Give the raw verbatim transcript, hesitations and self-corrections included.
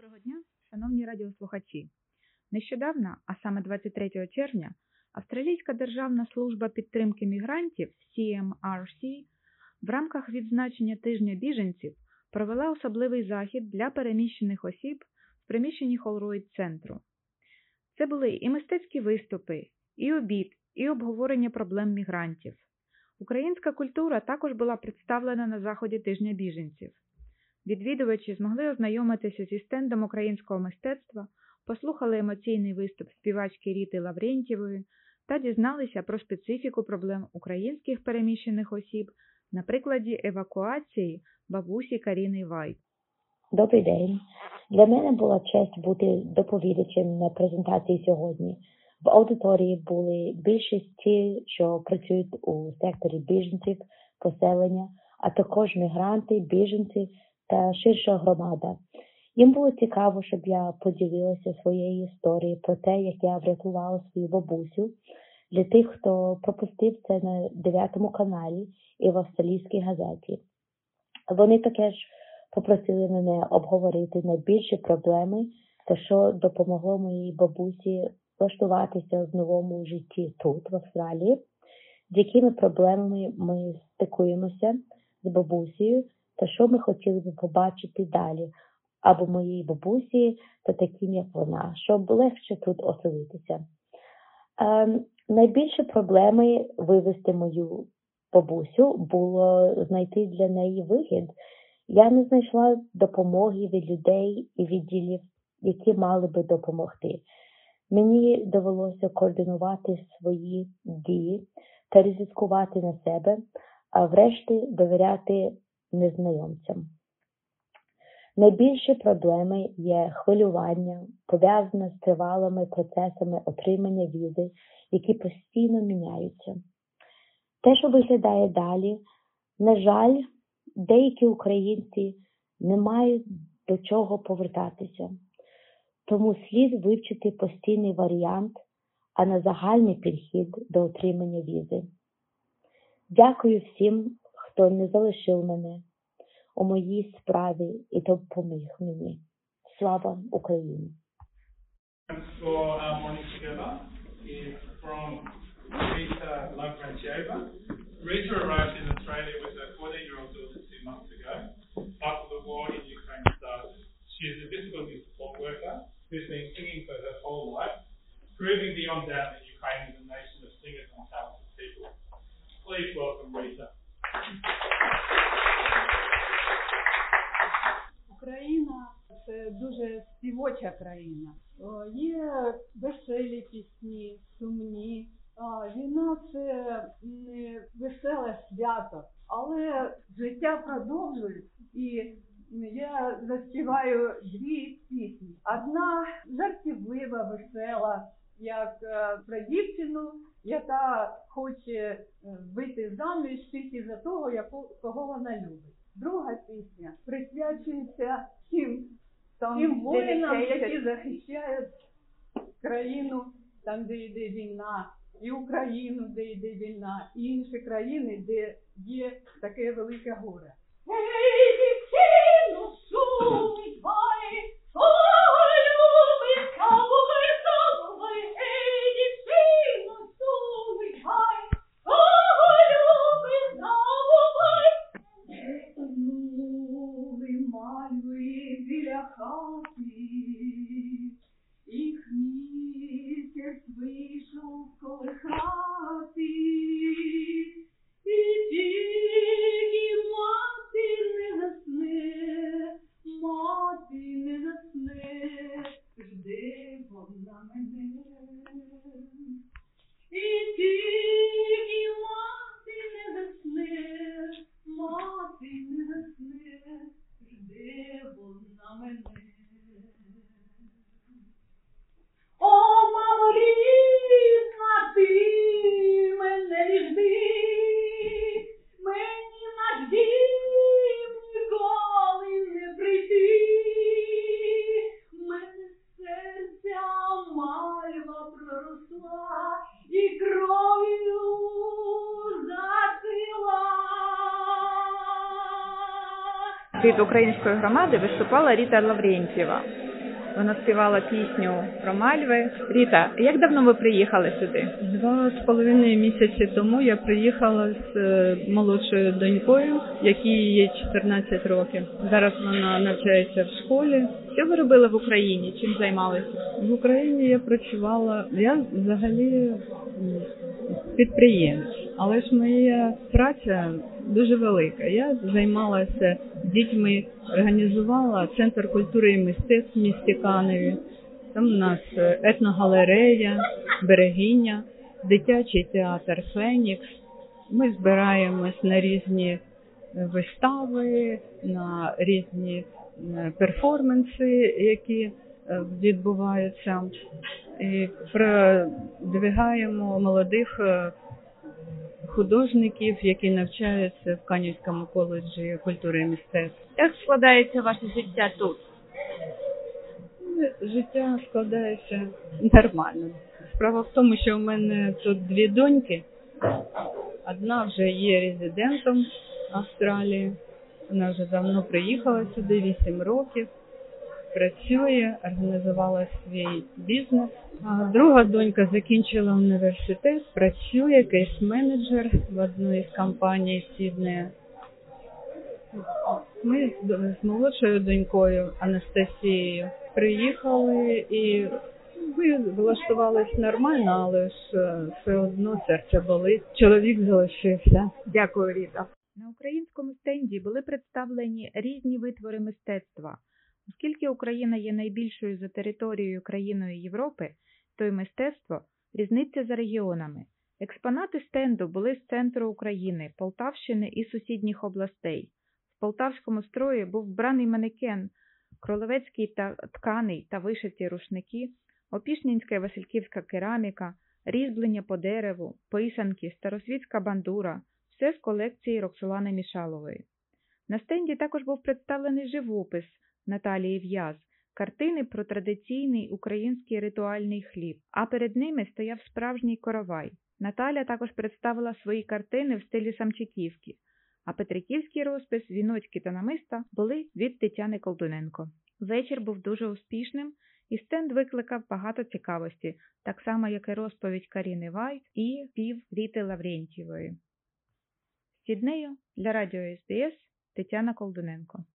Доброго дня, шановні радіослухачі. Нещодавно, а саме двадцять третього червня, Австралійська державна служба підтримки мігрантів сі ем ар сі в рамках відзначення Тижня біженців провела особливий захід для переміщених осіб в приміщенні Холроїд-центру. Це були і мистецькі виступи, і обід, і обговорення проблем мігрантів. Українська культура також була представлена на заході Тижня біженців. Відвідувачі змогли ознайомитися зі стендом українського мистецтва, послухали емоційний виступ співачки Ріти Лаврентьєвої та дізналися про специфіку проблем українських переміщених осіб на прикладі евакуації бабусі Каріни Вай. Добрий день. Для мене була честь бути доповідачем на презентації сьогодні. В аудиторії були більшість ті, що працюють у секторі біженців, поселення, а також мігранти, біженці та ширша громада. Їм було цікаво, щоб я поділилася своєю історією про те, як я врятувала свою бабусю. Для тих, хто пропустив це на дев'ятому каналі і в австралійській газеті. Вони також попросили мене обговорити найбільші проблеми та що допомогло моїй бабусі влаштуватися в новому житті тут, в Австралії, з якими проблемами ми стикуємося з бабусею та що ми хотіли б побачити далі, або моїй бабусі та таким, як вона, щоб легше тут оселитися. Е, найбільші проблеми вивезти мою бабусю було знайти для неї вихід. Я не знайшла допомоги від людей і відділів, які мали би допомогти. Мені довелося координувати свої дії та ризикувати на себе, а врешті довіряти незнайомцям. Найбільші проблеми є хвилювання, пов'язане з тривалими процесами отримання візи, які постійно міняються. Те, що виглядає далі, на жаль, деякі українці не мають до чого повертатися. Тому слід вивчити постійний варіант, а не загальний підхід до отримання візи. Дякую всім, хто не залишив мене у моїй справі і допоміг мені. Слава Україні! For our morning together is from Rita Lagrantieva. Rita arrived in Australia with her fourteen-year-old daughter two months ago after the war in Ukraine started. She is a disability support worker who's been singing for her whole life, proving beyond doubt that Ukraine is a nation of singers and talented people. Please welcome Rita. Україна – це дуже співоча країна. Є веселі пісні, сумні. Війна – це не веселе свято, але життя продовжується. І я заспіваю дві пісні. Одна жартівлива, весела, як про дівчину, яка хоче вийти заміж тільки за того, кого вона любить. Друга пісня присвячується всім тим воїнам, які захищають країну, там, де йде війна, і Україну, де йде війна, і інші країни, де є таке велике горе. Ей, дівчино, шумить твої, любить, кавуй, кавуй, ей, дівчино, шумить твої, любить, кавуй. Тонули мальви біля хати, їх місяць вийшов колихати, і тільки мати не засне, мати не засне, жде вона мене. І тільки мати не засне, мати не засне, жде вона мене. О, мамо рідна, ти мене не жди, мені на дім ніколи не прийти. Мене серця мальва проросла і кров'ю зацвіла. Від української громади виступала Ріта Лаврентьєва. Вона співала пісню про мальви. Ріта, як давно ви приїхали сюди? Два з половиною місяці тому я приїхала з е, молодшою донькою, якій є чотирнадцять років. Зараз вона навчається в школі. Що ви робили в Україні? Чим займалися? В Україні я працювала, я взагалі м, підприємець, але ж моя праця дуже велика. Я займалася дітьми, організувала Центр культури і мистецтв в місті Каневі. Там у нас етногалерея, берегиня, дитячий театр «Фенікс». Ми збираємось на різні вистави, на різні перформанси, які відбуваються. І продвигаємо молодих художників, які навчаються в Канівському коледжі культури і мистецтв. Як складається ваше життя тут? Життя складається нормально. Справа в тому, що в мене тут дві доньки. Одна вже є резидентом Австралії. Вона вже давно приїхала сюди, вісім років. Працює, організувала свій бізнес. А друга донька закінчила університет, працює кейс-менеджер в одній із компаній Сіднея. Ми з, з молодшою донькою Анастасією приїхали і ми влаштувалися нормально, але ж все одно серце болить. Чоловік залишився. Дякую, Ріта. На українському стенді були представлені різні витвори мистецтва. Оскільки Україна є найбільшою за територією країною Європи, то й мистецтво різниця за регіонами. Експонати стенду були з центру України, Полтавщини і сусідніх областей. В полтавському строї був вбраний манекен, кролевецький та тканий та вишиті рушники, опішнянська і васильківська кераміка, різьблення по дереву, писанки, старосвітська бандура – все з колекції Роксолани Мішалової. На стенді також був представлений живопис Наталії В'яз, картини про традиційний український ритуальний хліб, а перед ними стояв справжній коровай. Наталя також представила свої картини в стилі Самчиківки, а петриківський розпис, віночки та намиста були від Тетяни Колтуненко. Вечір був дуже успішним, і стенд викликав багато цікавості, так само, як і розповідь Каріни Вайт і спів Ріти Лаврентьєвої. З Сіднею для радіо ес бі ес Тетяна Колтуненко.